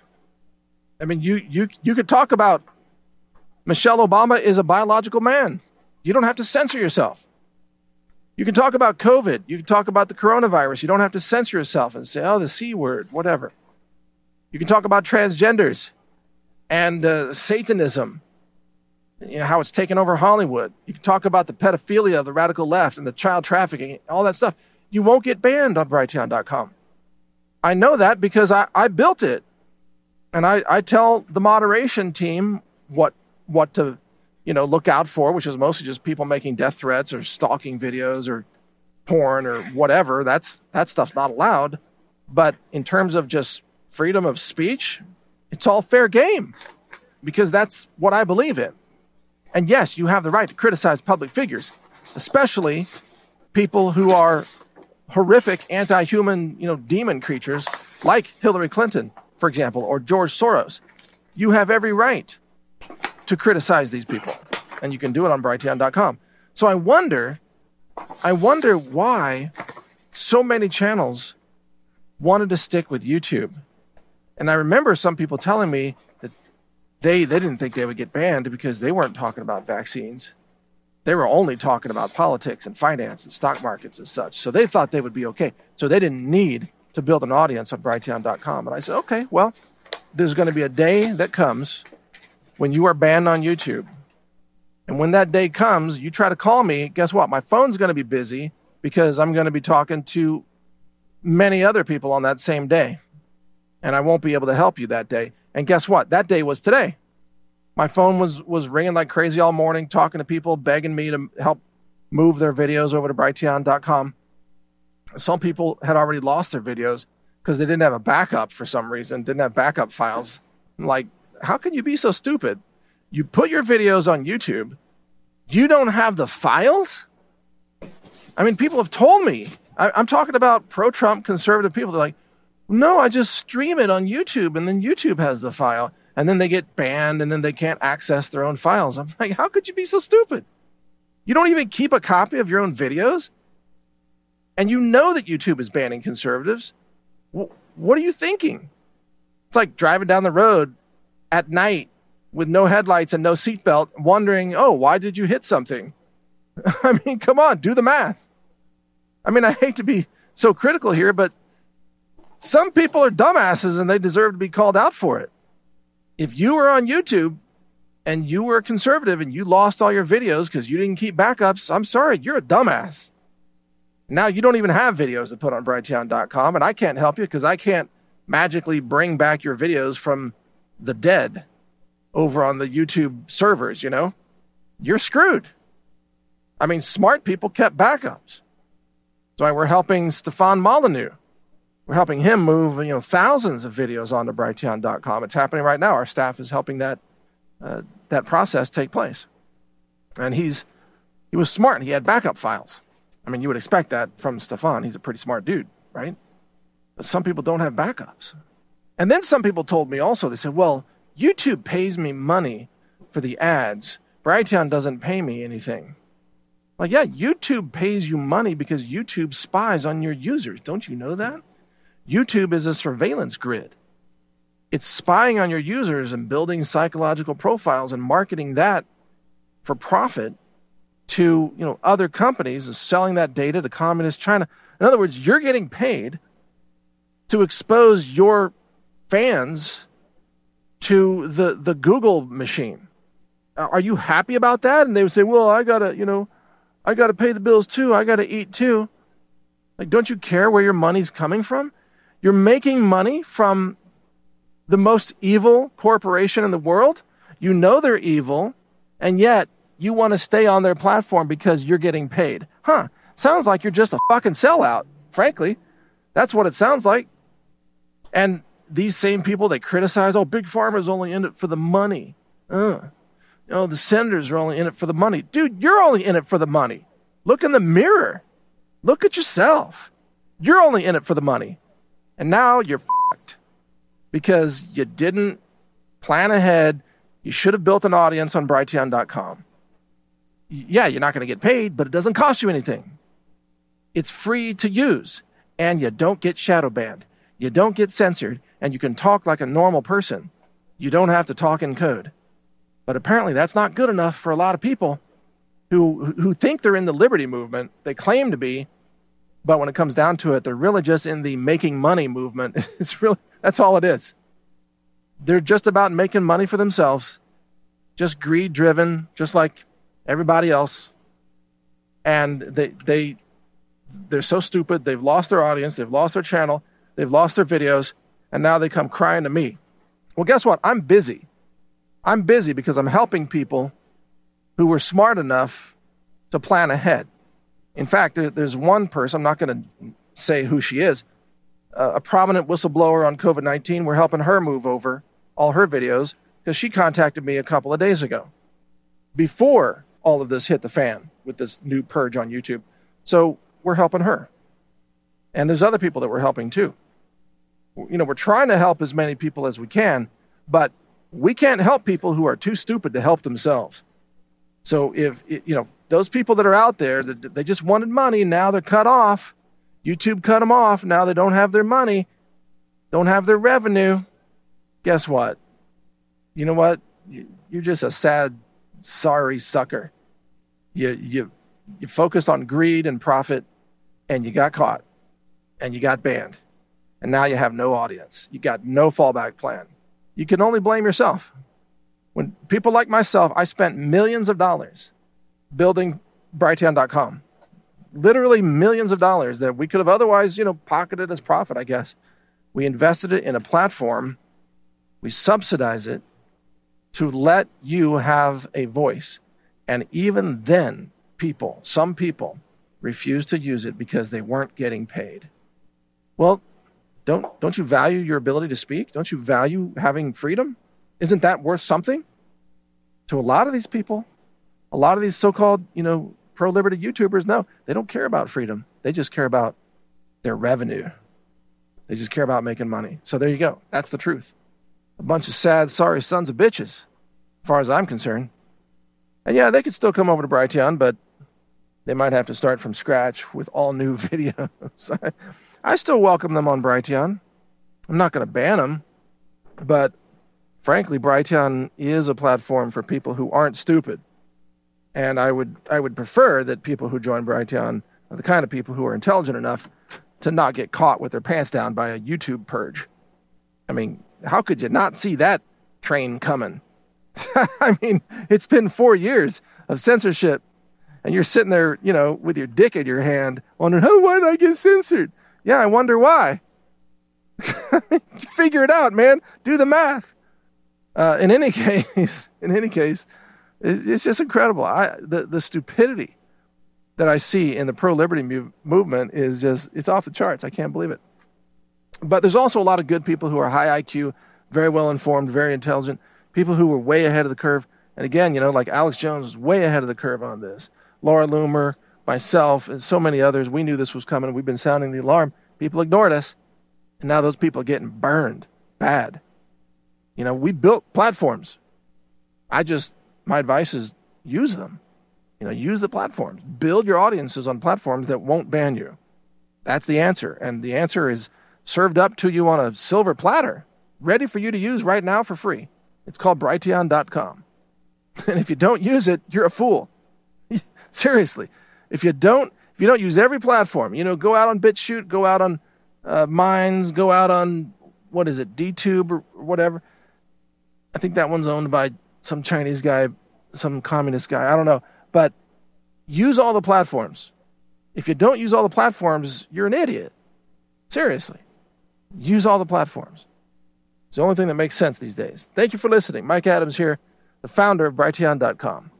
I mean, you you you could talk about Michelle Obama is a biological man. You don't have to censor yourself. You can talk about COVID. You can talk about the coronavirus. You don't have to censor yourself and say, oh, the C word, whatever. You can talk about transgenders and uh, Satanism, you know, how it's taken over Hollywood. You can talk about the pedophilia of the radical left and the child trafficking, all that stuff. You won't get banned on Brighteon dot com. I know that because I, I built it. And I, I tell the moderation team what what to, you know, look out for, which is mostly just people making death threats or stalking videos or porn or whatever. That's that stuff's not allowed. But in terms of just freedom of speech, it's all fair game because that's what I believe in. And yes, you have the right to criticize public figures, especially people who are horrific anti-human, you know, demon creatures like Hillary Clinton, for example, or George Soros. You have every right to criticize these people, and you can do it on Brighteon dot com. So I wonder, I wonder why so many channels wanted to stick with YouTube. And I remember some people telling me that they, they didn't think they would get banned because they weren't talking about vaccines. They were only talking about politics and finance and stock markets and such. So they thought they would be okay. So they didn't need to build an audience on Brighteon dot com. And I said, okay, well, there's going to be a day that comes when you are banned on YouTube. And when that day comes, you try to call me, guess what? My phone's going to be busy because I'm going to be talking to many other people on that same day. And I won't be able to help you that day. And guess what? That day was today. My phone was, was ringing like crazy all morning, talking to people, begging me to help move their videos over to Brighteon dot com. Some people had already lost their videos because they didn't have a backup for some reason, didn't have backup files. I'm like, how can you be so stupid? You put your videos on YouTube, you don't have the files? I mean, people have told me, I, I'm talking about pro-Trump conservative people, they're like, no, I just stream it on YouTube and then YouTube has the file. And then they get banned and then they can't access their own files. I'm like, how could you be so stupid? You don't even keep a copy of your own videos? And you know that YouTube is banning conservatives. What are you thinking? It's like driving down the road at night with no headlights and no seatbelt, wondering, oh, why did you hit something? I mean, come on, do the math. I mean, I hate to be so critical here, but some people are dumbasses and they deserve to be called out for it. If you were on YouTube and you were a conservative and you lost all your videos because you didn't keep backups, I'm sorry, you're a dumbass. Now you don't even have videos to put on Brighteon dot com, and I can't help you because I can't magically bring back your videos from the dead over on the YouTube servers, you know? You're screwed. I mean, smart people kept backups. So we're helping Stefan Molyneux. We're helping him move, you know, thousands of videos onto Brighteon dot com. It's happening right now. Our staff is helping that uh, that process take place. And he's he was smart. He had backup files. I mean, you would expect that from Stefan. He's a pretty smart dude, right? But some people don't have backups. And then some people told me also, they said, well, YouTube pays me money for the ads. Brighteon doesn't pay me anything. Like, yeah, YouTube pays you money because YouTube spies on your users. Don't you know that? YouTube is a surveillance grid. It's spying on your users and building psychological profiles and marketing that for profit to, you know, other companies and selling that data to communist China. In other words, you're getting paid to expose your fans to the, the Google machine. Are you happy about that? And they would say, well, I gotta, you know, I gotta pay the bills too. I gotta eat too. Like, don't you care where your money's coming from? You're making money from the most evil corporation in the world. You know they're evil, and yet you want to stay on their platform because you're getting paid. Huh. Sounds like you're just a fucking sellout, frankly. That's what it sounds like. And these same people, they criticize, oh, Big Pharma's only in it for the money. Uh, you know, the senators are only in it for the money. Dude, you're only in it for the money. Look in the mirror. Look at yourself. You're only in it for the money. And now you're fucked because you didn't plan ahead. You should have built an audience on Brighteon dot com. Yeah, you're not going to get paid, but it doesn't cost you anything. It's free to use, and you don't get shadow banned. You don't get censored, and you can talk like a normal person. You don't have to talk in code. But apparently that's not good enough for a lot of people who who think they're in the liberty movement. They claim to be, but when it comes down to it, they're really just in the making money movement. It's really, that's all it is. They're just about making money for themselves, just greed driven, just like everybody else. And they, they, they're so stupid. They've lost their audience. They've lost their channel. They've lost their videos. And now they come crying to me. Well, guess what? I'm busy. I'm busy because I'm helping people who were smart enough to plan ahead. In fact, there, there's one person, I'm not going to say who she is, uh, a prominent whistleblower on COVID nineteen. We're helping her move over all her videos because she contacted me a couple of days ago before all of this hit the fan with this new purge on YouTube. So we're helping her. And there's other people that we're helping too. You know, we're trying to help as many people as we can, but we can't help people who are too stupid to help themselves. So if, you know, those people that are out there, that they just wanted money, now they're cut off. YouTube cut them off. Now they don't have their money, don't have their revenue. Guess what? You know what? You're just a sad, sorry sucker. You, you, you focused on greed and profit, and you got caught, and you got banned. And now you have no audience. You got no fallback plan. You can only blame yourself. When people like myself, I spent millions of dollars building Brighteon dot com. Literally millions of dollars that we could have otherwise, you know, pocketed as profit, I guess. We invested it in a platform. We subsidize it. to let you have a voice. And even then, people, some people, refused to use it because they weren't getting paid. Well, don't don't you value your ability to speak? Don't you value having freedom? Isn't that worth something? To a lot of these people, a lot of these so-called, you know, pro-liberty YouTubers, no, they don't care about freedom. They just care about their revenue. They just care about making money. So there you go. That's the truth. A bunch of sad, sorry sons of bitches, as far as I'm concerned. And yeah, they could still come over to Brighteon, but they might have to start from scratch with all new videos. I still welcome them on Brighteon. I'm not going to ban them, but frankly, Brighteon is a platform for people who aren't stupid. And I would I would prefer that people who join Brighteon are the kind of people who are intelligent enough to not get caught with their pants down by a YouTube purge. I mean, how could you not see that train coming? I mean, it's been four years of censorship, and you're sitting there, you know, with your dick in your hand, wondering, oh, why did I get censored? Yeah, I wonder why. Figure it out, man. Do the math. Uh, in any case, in any case, it's, it's just incredible. I, the, the stupidity that I see in the pro-liberty mu- movement is just, it's off the charts. I can't believe it. But there's also a lot of good people who are high I Q, very well-informed, very intelligent, people who were way ahead of the curve. And again, you know, like Alex Jones was way ahead of the curve on this. Laura Loomer, myself, and so many others, we knew this was coming. We've been sounding the alarm. People ignored us. And now those people are getting burned bad. You know, we built platforms. I just, my advice is use them. You know, use the platforms. Build your audiences on platforms that won't ban you. That's the answer. And the answer is served up to you on a silver platter, ready for you to use right now for free. It's called Brighteon dot com. And if you don't use it, you're a fool. Seriously. If you don't, if you don't use every platform, you know, go out on BitChute, go out on uh, Minds, go out on, what is it, DTube or whatever. I think that one's owned by some Chinese guy, some communist guy. I don't know. But use all the platforms. If you don't use all the platforms, you're an idiot. Seriously. Use all the platforms. It's the only thing that makes sense these days. Thank you for listening. Mike Adams here, the founder of Brighteon dot com.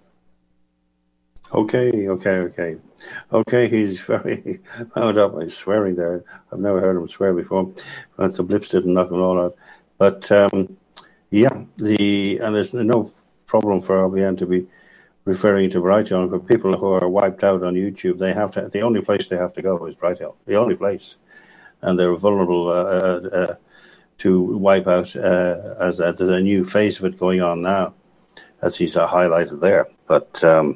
Okay, okay, okay. Okay, he's very wound up by swearing there. I've never heard him swear before. But the blips didn't knock them all out. But, um, yeah, the and there's no problem for R B N to be referring to Brighteon. For people who are wiped out on YouTube, they have to. The only place they have to go is Brighteon. The only place. And they're vulnerable uh, uh, to wipe out uh, as uh, there's a new phase of it going on now, as he's uh, highlighted there. But um,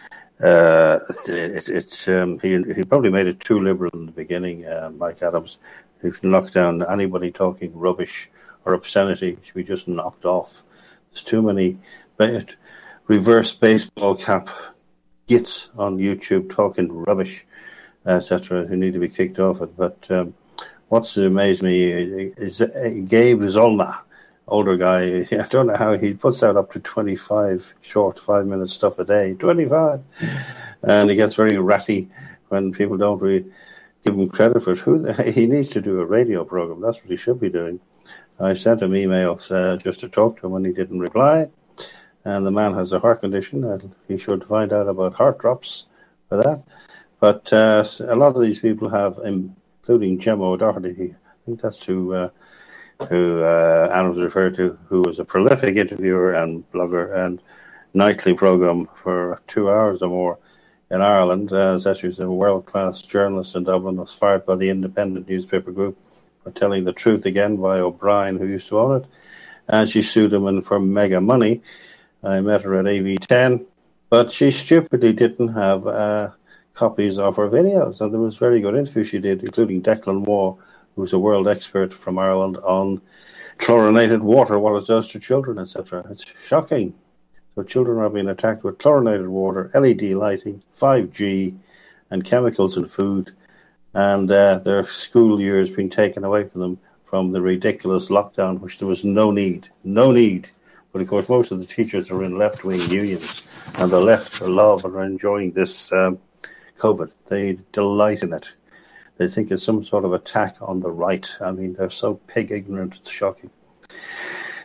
uh, it, it's um, he, he probably made it too liberal in the beginning, uh, Mike Adams. He's knocked down anybody talking rubbish or obscenity should be just knocked off. There's too many ba- reverse baseball cap gits on YouTube talking rubbish, et cetera, who need to be kicked off it. But um, what's amazed me is Gabe Zollner, older guy. I don't know how he puts out up to twenty-five short five-minute stuff a day. twenty-five. And he gets very ratty when people don't really give him credit for it. Who, he needs to do a radio program. That's what he should be doing. I sent him emails uh, just to talk to him when he didn't reply. And the man has a heart condition. And he should find out about heart drops for that. But uh, a lot of these people have, including Gemma O'Doherty, I think that's who uh, who uh, Adams referred to, who was a prolific interviewer and blogger and nightly program for two hours or more in Ireland. Uh, said she was a world-class journalist in Dublin, was fired by the Independent newspaper group for telling the truth again by O'Brien, who used to own it. And she sued him in for mega money. I met her at A V ten, but she stupidly didn't have uh, copies of her videos. And there was very good interviews she did, including Declan Waugh, who's a world expert from Ireland on chlorinated water, what it does to children, et cetera. It's shocking. So children are being attacked with chlorinated water, L E D lighting, five G, and chemicals in food, and uh, their school years being taken away from them from the ridiculous lockdown, which there was no need, no need. But of course, most of the teachers are in left-wing unions, and the left love and are enjoying this um, COVID. They delight in it. They think it's some sort of attack on the right. I mean, they're so pig ignorant, it's shocking.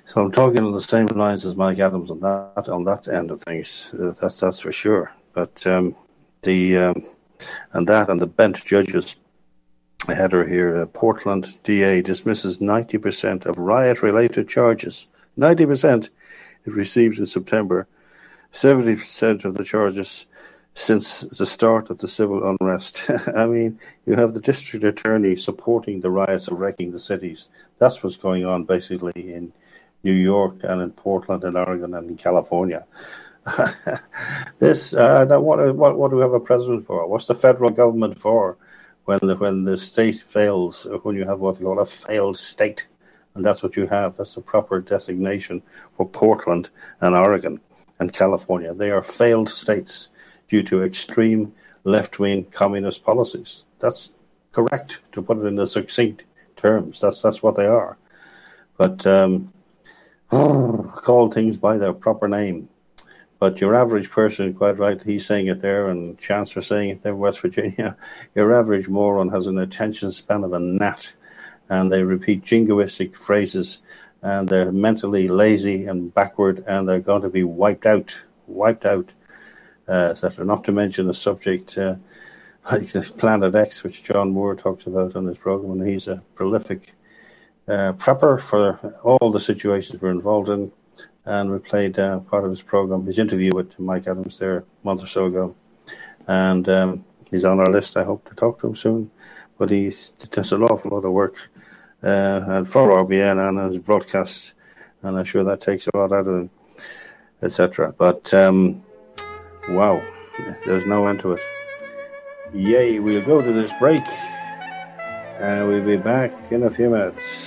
So I'm talking on the same lines as Mike Adams on that on that end of things. Uh, that's that's for sure. But um, the um, and that and the bent judges header here. Uh, Portland D A dismisses ninety percent of riot-related charges. Ninety percent it received in September. Seventy percent of the charges since the start of the civil unrest. I mean, you have the district attorney supporting the riots and wrecking the cities. That's what's going on basically in New York and in Portland and Oregon and in California. this, uh, what, what, what do we have a president for? What's the federal government for when the, when the state fails, when you have what they call a failed state? And that's what you have. That's the proper designation for Portland and Oregon and California. They are failed states due to extreme left-wing communist policies. That's correct, to put it in the succinct terms. That's, that's what they are. But... Um, call things by their proper name. But your average person, quite right, he's saying it there, and Chancellor saying it there in West Virginia, your average moron has an attention span of a gnat, and they repeat jingoistic phrases, and they're mentally lazy and backward, and they're going to be wiped out, wiped out, uh, et cetera. Not to mention the subject uh, like this Planet X, which John Moore talks about on his program, and he's a prolific Uh, prepper for all the situations we're involved in, and we played uh, part of his program, his interview with Mike Adams there a month or so ago, and um, he's on our list. I hope to talk to him soon, but he does an awful lot of work uh, and for R B N and his broadcasts, and I'm sure that takes a lot out of him, et cetera. But um, wow, there's no end to it. Yay, we'll go to this break, and we'll be back in a few minutes.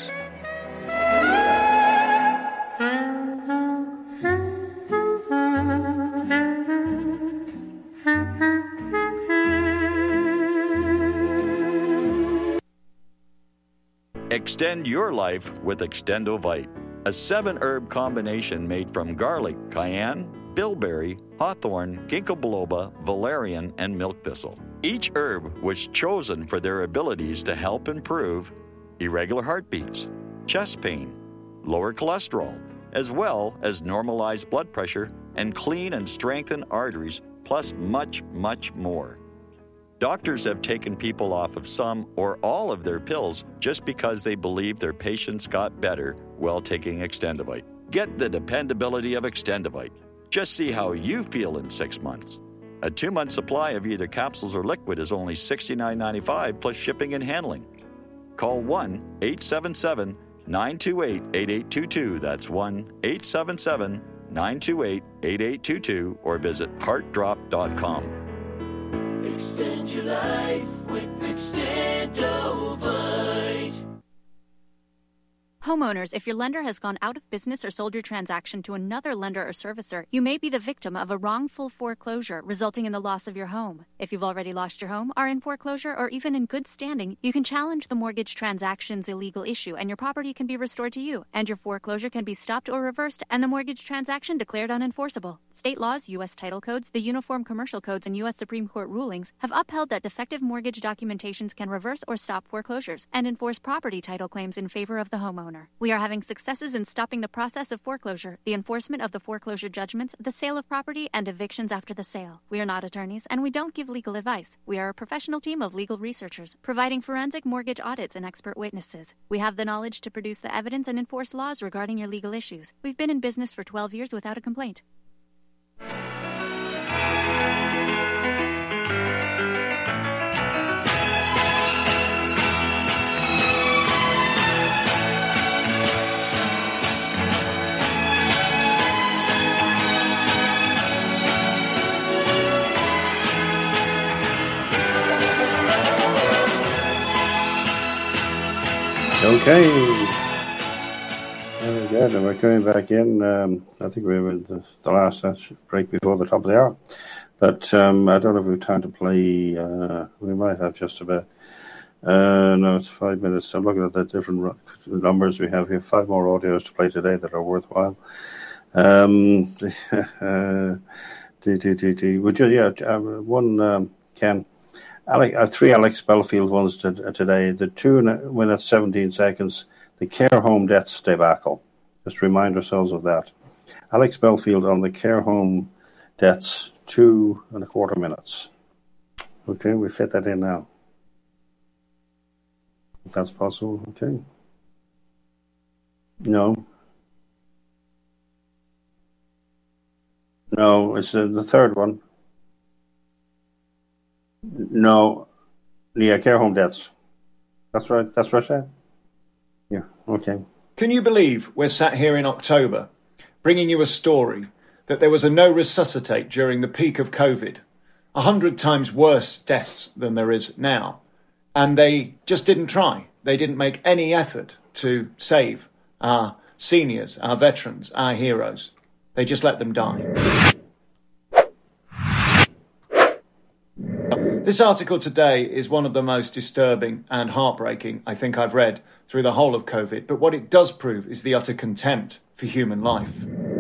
Extend your life with Extendovite, a seven-herb combination made from garlic, cayenne, bilberry, hawthorn, ginkgo biloba, valerian, and milk thistle. Each herb was chosen for their abilities to help improve irregular heartbeats, chest pain, lower cholesterol, as well as normalize blood pressure and clean and strengthen arteries, plus much, much more. Doctors have taken people off of some or all of their pills just because they believe their patients got better while taking Extendovite. Get the dependability of Extendovite. Just see how you feel in six months. A two-month supply of either capsules or liquid is only sixty-nine ninety-five plus shipping and handling. Call one eight seven seven, nine two eight, eight eight two two. That's one eight seven seven, nine two eight, eight eight two two or visit heart drop dot com. Extend your life with Extendovite. Homeowners, if your lender has gone out of business or sold your transaction to another lender or servicer, you may be the victim of a wrongful foreclosure resulting in the loss of your home. If you've already lost your home, are in foreclosure, or even in good standing, you can challenge the mortgage transaction's illegal issue and your property can be restored to you, and your foreclosure can be stopped or reversed and the mortgage transaction declared unenforceable. State laws, U S title codes, the Uniform Commercial Codes, and U S Supreme Court rulings have upheld that defective mortgage documentations can reverse or stop foreclosures and enforce property title claims in favor of the homeowner. We are having successes in stopping the process of foreclosure, the enforcement of the foreclosure judgments, the sale of property, and evictions after the sale. We are not attorneys, and we don't give legal advice. We are a professional team of legal researchers, providing forensic mortgage audits and expert witnesses. We have the knowledge to produce the evidence and enforce laws regarding your legal issues. We've been in business for twelve years without a complaint. Okay. Very good. And we're coming back in. Um, I think we were in the, the last break before the top of the hour. But um, I don't know if we have time to play. Uh, we might have just about. Uh, no, it's five minutes. I'm looking at the different numbers we have here. Five more audios to play today that are worthwhile. Um, uh, d, d, d, d. Would you, yeah, one, um, Ken. Alec, uh, three Alex Belfield ones to, uh, today. The two minutes, seventeen seconds, the care home deaths debacle. Just remind ourselves of that. Alex Belfield on the care home deaths, two and a quarter minutes. Okay, we fit that in now. If that's possible, okay. No. No, it's uh, the third one. No. Yeah, care home deaths. That's right. That's right, sir. Yeah, okay. Can you believe we're sat here in October bringing you a story that there was a no resuscitate during the peak of COVID, a hundred times worse deaths than there is now, and they just didn't try. They didn't make any effort to save our seniors, our veterans, our heroes. They just let them die. This article today is one of the most disturbing and heartbreaking I think I've read through the whole of COVID, but what it does prove is the utter contempt for human life.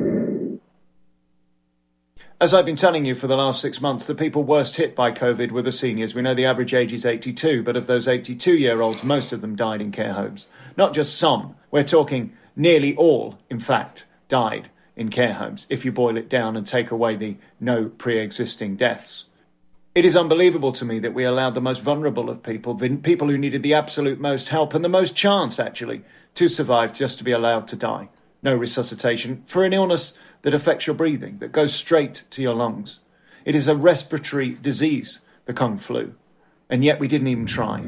As I've been telling you for the last six months, the people worst hit by COVID were the seniors. We know the average age is eighty-two, but of those eighty-two-year-olds, most of them died in care homes. Not just some. We're talking nearly all, in fact, died in care homes, if you boil it down and take away the no pre-existing deaths. It is unbelievable to me that we allowed the most vulnerable of people, the people who needed the absolute most help and the most chance, actually, to survive, just to be allowed to die. No resuscitation for an illness that affects your breathing, that goes straight to your lungs. It is a respiratory disease, the Kung flu, and yet we didn't even try.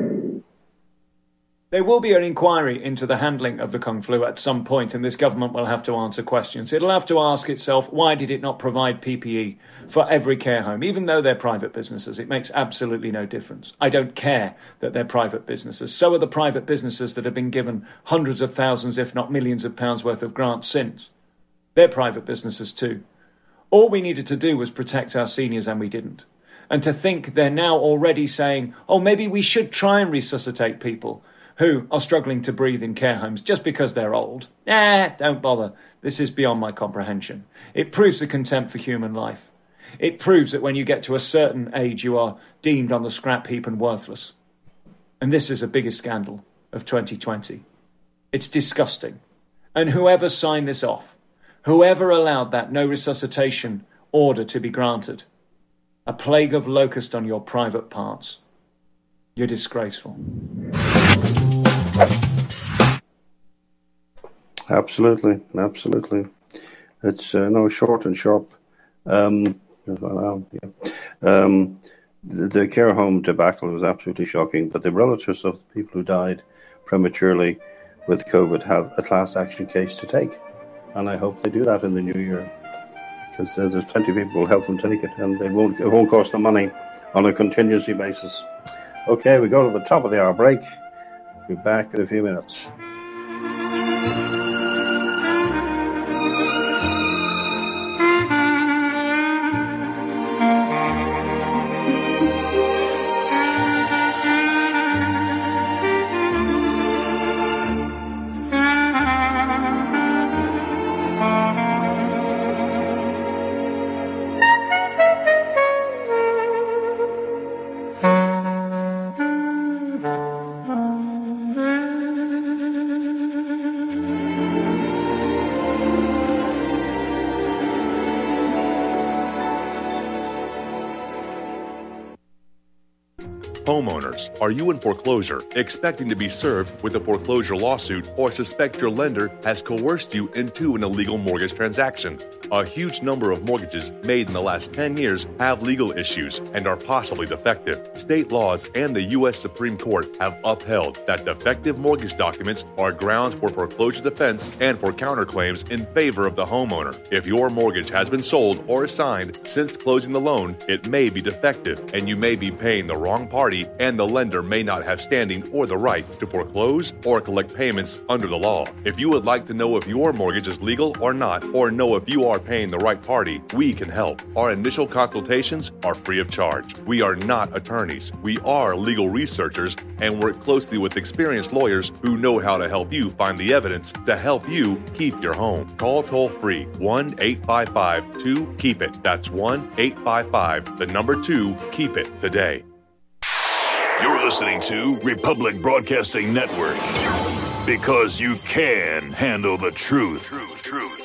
There will be an inquiry into the handling of the Kung flu at some point, and this government will have to answer questions. It'll have to ask itself, why did it not provide P P E for every care home? Even though they're private businesses, it makes absolutely no difference. I don't care that they're private businesses. So are the private businesses that have been given hundreds of thousands, if not millions of pounds worth of grants since. They're private businesses too. All we needed to do was protect our seniors, and we didn't. And to think they're now already saying, oh, maybe we should try and resuscitate people who are struggling to breathe in care homes just because they're old. Nah, don't bother. This is beyond my comprehension. It proves the contempt for human life. It proves that when you get to a certain age, you are deemed on the scrap heap and worthless. And this is the biggest scandal of twenty twenty. It's disgusting. And whoever signed this off, whoever allowed that no resuscitation order to be granted, a plague of locust on your private parts. You're disgraceful. Absolutely, absolutely. It's uh, no short and sharp. Um, um, yeah. um, the, the care home debacle was absolutely shocking, but the relatives of the people who died prematurely with COVID have a class action case to take, and I hope they do that in the new year, because uh, there's plenty of people who will help them take it, and they won't. It won't cost them money on a contingency basis. Okay, we go to the top of the hour break. We'll be back in a few minutes. Homeowners, are you in foreclosure, expecting to be served with a foreclosure lawsuit, or suspect your lender has coerced you into an illegal mortgage transaction? A huge number of mortgages made in the last ten years have legal issues and are possibly defective. State laws and the U S Supreme Court have upheld that defective mortgage documents are grounds for foreclosure defense and for counterclaims in favor of the homeowner. If your mortgage has been sold or assigned since closing the loan, it may be defective and you may be paying the wrong party, and the lender may not have standing or the right to foreclose or collect payments under the law. If you would like to know if your mortgage is legal or not, or know if you are paying the right party, we can help. Our initial consultations are free of charge. We are not attorneys. We are legal researchers and work closely with experienced lawyers who know how to help you find the evidence to help you keep your home. Call toll free one eight five five two keep it. That's one eight five five, the number two, keep it today. You're listening to Republic Broadcasting Network. Because you can handle the truth. Truth, truth.